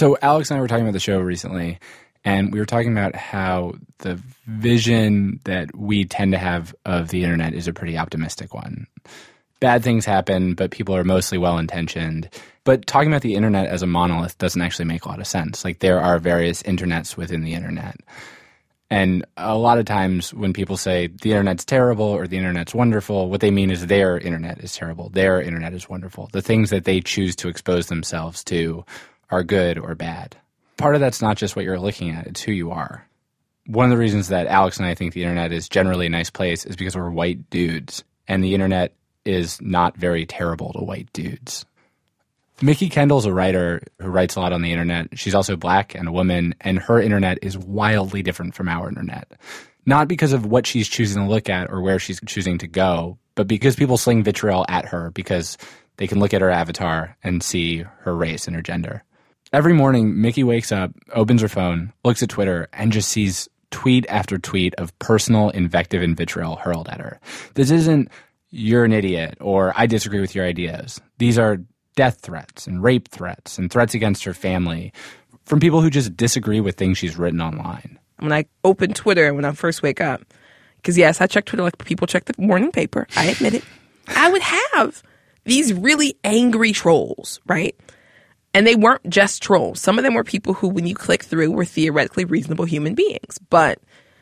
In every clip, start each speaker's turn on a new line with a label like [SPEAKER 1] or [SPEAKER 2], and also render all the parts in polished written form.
[SPEAKER 1] So Alex and I were talking about the show recently, and we were talking about how the vision that we tend to have of the internet is a pretty optimistic one. Bad things happen, but people are mostly well-intentioned. But talking about the internet as a monolith doesn't actually make a lot of sense. Like, there are various internets within the internet. And a lot of times when people say the internet's terrible or the internet's wonderful, what they mean is their internet is terrible, their internet is wonderful. The things that they choose to expose themselves to are good or bad. Part of that's not just what you're looking at, it's who you are. One of the reasons that Alex and I think the internet is generally a nice place is because we're white dudes, and the internet is not very terrible to white dudes. Mickey Kendall's a writer who writes a lot on the internet. She's also black and a woman, and her internet is wildly different from our internet. Not because of what she's choosing to look at or where she's choosing to go, but because people sling vitriol at her because they can look at her avatar and see her race and her gender. Every morning, Mickey wakes up, opens her phone, looks at Twitter, and just sees tweet after tweet of personal invective and vitriol hurled at her. This isn't, you're an idiot, or I disagree with your ideas. These are death threats and rape threats and threats against her family from people who just disagree with things she's written online.
[SPEAKER 2] When I open Twitter when I first wake up, because yes, I check Twitter like people check the morning paper, I admit it, I would have these really angry trolls, right? And they weren't just trolls. Some of them were people who, when you click through, were theoretically reasonable human beings, but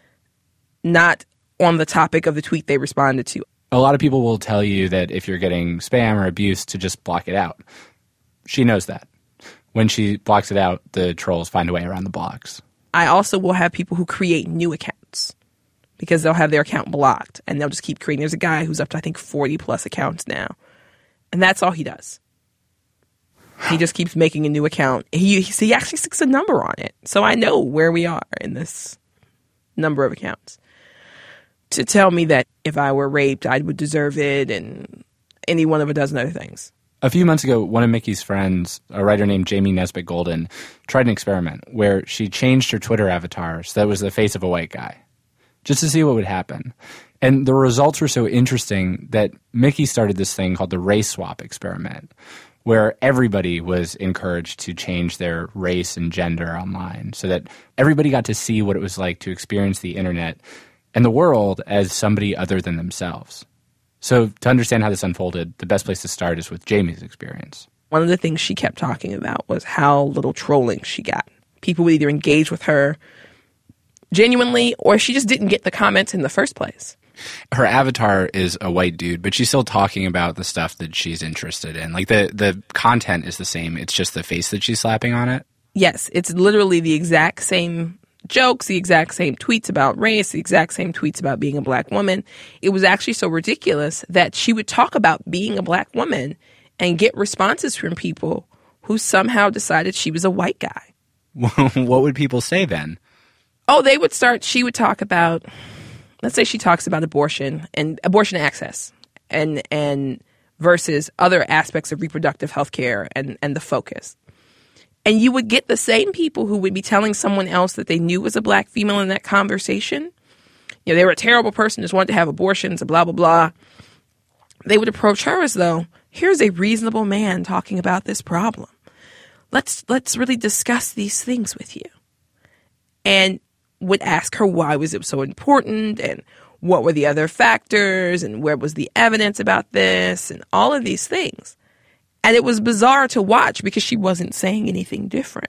[SPEAKER 2] not on the topic of the tweet they responded to.
[SPEAKER 1] A lot of people will tell you that if you're getting spam or abuse to just block it out. She knows that. When she blocks it out, the trolls find a way around the blocks.
[SPEAKER 2] I also will have people who create new accounts because they'll have their account blocked and they'll just keep creating. There's a guy who's up to, I think, 40 plus accounts now. And that's all he does. He just keeps making a new account. He actually sticks a number on it. So I know where we are in this number of accounts. To tell me that if I were raped, I would deserve it, and any one of a dozen other things.
[SPEAKER 1] A few months ago, one of Mickey's friends, a writer named Jamie Nesbitt Golden, tried an experiment where she changed her Twitter avatar so that it was the face of a white guy, just to see what would happen. And the results were so interesting that Mickey started this thing called the race swap experiment, where everybody was encouraged to change their race and gender online so that everybody got to see what it was like to experience the internet and the world as somebody other than themselves. So to understand how this unfolded, the best place to start is with Jamie's experience.
[SPEAKER 2] One of the things she kept talking about was how little trolling she got. People would either engage with her genuinely or she just didn't get the comments in the first place.
[SPEAKER 1] Her avatar is a white dude, but she's still talking about the stuff that she's interested in. Like the content is the same. It's just the face that she's slapping on it.
[SPEAKER 2] Yes, it's literally the exact same jokes, the exact same tweets about race, the exact same tweets about being a black woman. It was actually so ridiculous that she would talk about being a black woman and get responses from people who somehow decided she was a white guy.
[SPEAKER 1] What would people say then?
[SPEAKER 2] Oh, she would talk about, let's say she talks about abortion and abortion access and versus other aspects of reproductive health care and the focus. And you would get the same people who would be telling someone else that they knew was a black female in that conversation. You know, they were a terrible person, just wanted to have abortions and blah, blah, blah. They would approach her as though, here's a reasonable man talking about this problem. Let's really discuss these things with you. And would ask her why was it so important and what were the other factors and where was the evidence about this and all of these things. And it was bizarre to watch because she wasn't saying anything different.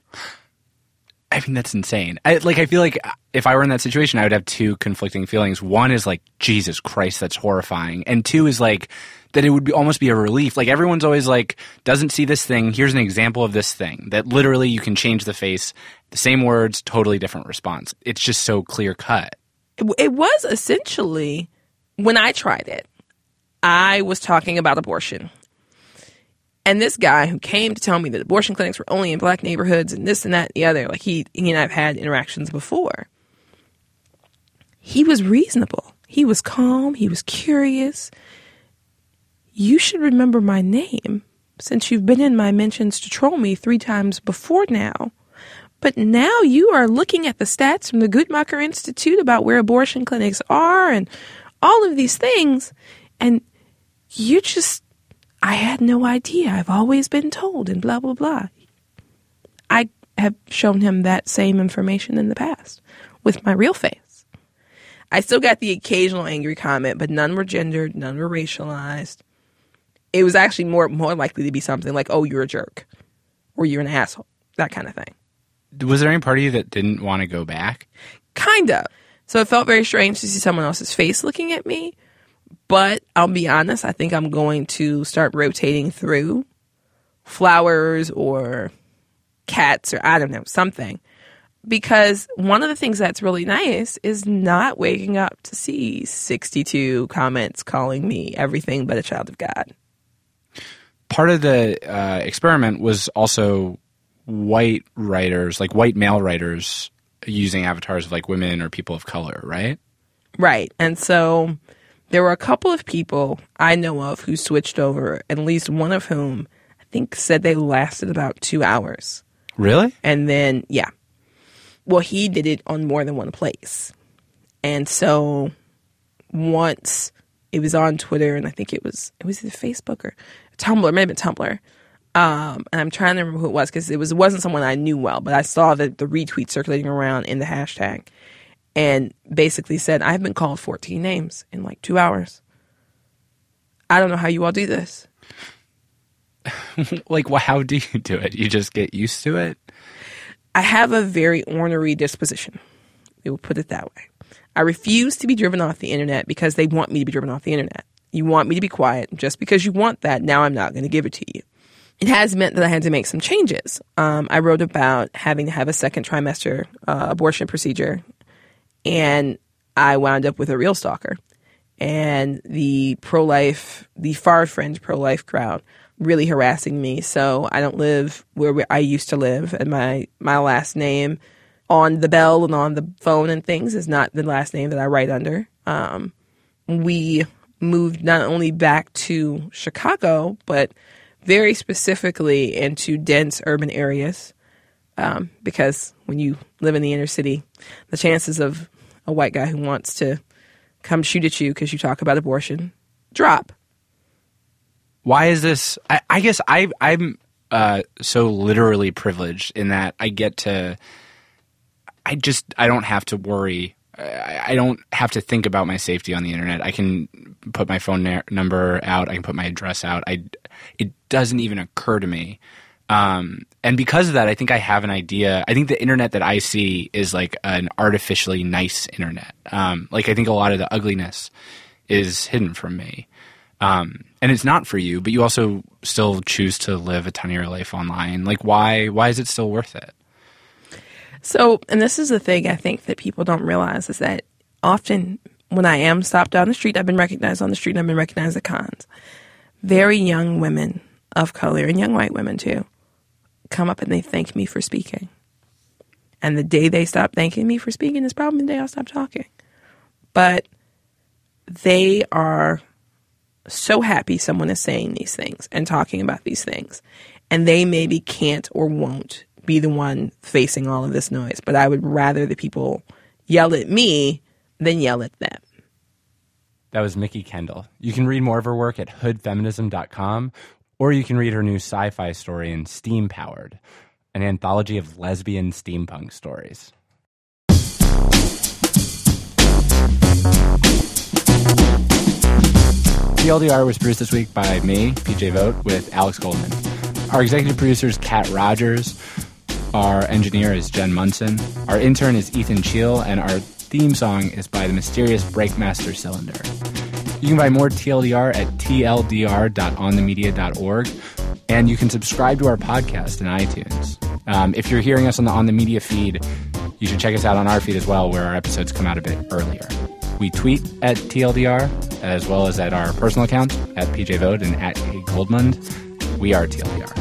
[SPEAKER 1] I mean, that's insane. I feel like if I were in that situation, I would have two conflicting feelings. One is like, Jesus Christ, that's horrifying. And two is like, that it would almost be a relief. Like, everyone's always like, doesn't see this thing. Here's an example of this thing. That literally you can change the face, the same words, totally different response. It's just so clear cut.
[SPEAKER 2] It was essentially, when I tried it, I was talking about abortion. And this guy who came to tell me that abortion clinics were only in black neighborhoods and this and that and the other, like he and I have had interactions before. He was reasonable. He was calm. He was curious. You should remember my name since you've been in my mentions to troll me 3 times before now. But now you are looking at the stats from the Guttmacher Institute about where abortion clinics are and all of these things. And you just... I had no idea. I've always been told and blah, blah, blah. I have shown him that same information in the past with my real face. I still got the occasional angry comment, but none were gendered, none were racialized. It was actually more likely to be something like, oh, you're a jerk, or you're an asshole, that kind of thing.
[SPEAKER 1] Was there any part of you that didn't want to go back?
[SPEAKER 2] Kind of. So it felt very strange to see someone else's face looking at me. But I'll be honest, I think I'm going to start rotating through flowers or cats or I don't know, something. Because one of the things that's really nice is not waking up to see 62 comments calling me everything but a child of God.
[SPEAKER 1] Part of the experiment was also white writers, like white male writers, using avatars of like women or people of color, right?
[SPEAKER 2] Right. And so there were a couple of people I know of who switched over, at least one of whom I think said they lasted about 2 hours.
[SPEAKER 1] Really?
[SPEAKER 2] And then, yeah. Well, he did it on more than one place. And so once it was on Twitter, and I think it was either Facebook or Tumblr, maybe Tumblr. And I'm trying to remember who it was because it wasn't someone I knew well, but I saw the retweet circulating around in the hashtag and basically said, I've been called 14 names in like 2 hours. I don't know how you all do this.
[SPEAKER 1] Like, well, how do you do it? You just get used to it?
[SPEAKER 2] I have a very ornery disposition. We will put it that way. I refuse to be driven off the internet because they want me to be driven off the internet. You want me to be quiet. Just because you want that, now I'm not going to give it to you. It has meant that I had to make some changes. I wrote about having to have a second trimester abortion procedure, and I wound up with a real stalker. And the far fringe pro-life crowd really harassing me. So I don't live where I used to live, and my last name on the bell and on the phone and things is not the last name that I write under. We moved not only back to Chicago, but very specifically into dense urban areas, because when you live in the inner city, the chances of a white guy who wants to come shoot at you because you talk about abortion drop.
[SPEAKER 1] Why is this? I guess I'm so literally privileged in that I get to. I don't have to worry. I don't have to think about my safety on the internet. I can put my phone number out. I can put my address out. It doesn't even occur to me. And because of that, I think I have an idea. I think the internet that I see is like an artificially nice internet. Like I think a lot of the ugliness is hidden from me. And it's not for you, but you also still choose to live a ton of your life online. Like why is it still worth it?
[SPEAKER 2] So, and this is the thing I think that people don't realize is that often when I am stopped down the street, I've been recognized on the street and I've been recognized at cons. Very young women of color, and young white women too, come up and they thank me for speaking. And the day they stop thanking me for speaking is probably the day I'll stop talking. But they are so happy someone is saying these things and talking about these things. And they maybe can't or won't be the one facing all of this noise. But I would rather the people yell at me than yell at them.
[SPEAKER 3] That was Mikki Kendall. You can read more of her work at hoodfeminism.com, or you can read her new sci-fi story in Steam Powered, an anthology of lesbian steampunk stories.
[SPEAKER 1] TLDR was produced this week by me, PJ Vogt, with Alex Goldman. Our executive producer is Kat Rogers. Our engineer is Jen Munson. Our intern is Ethan Cheel, and our theme song is by the mysterious Breakmaster Cylinder. You can buy more TLDR at tldr.onthemedia.org, and you can subscribe to our podcast in iTunes. If you're hearing us on the On the Media feed, you should check us out on our feed as well, where our episodes come out a bit earlier. We tweet at TLDR, as well as at our personal accounts, at PJ Vogt and at Goldmund. We are TLDR.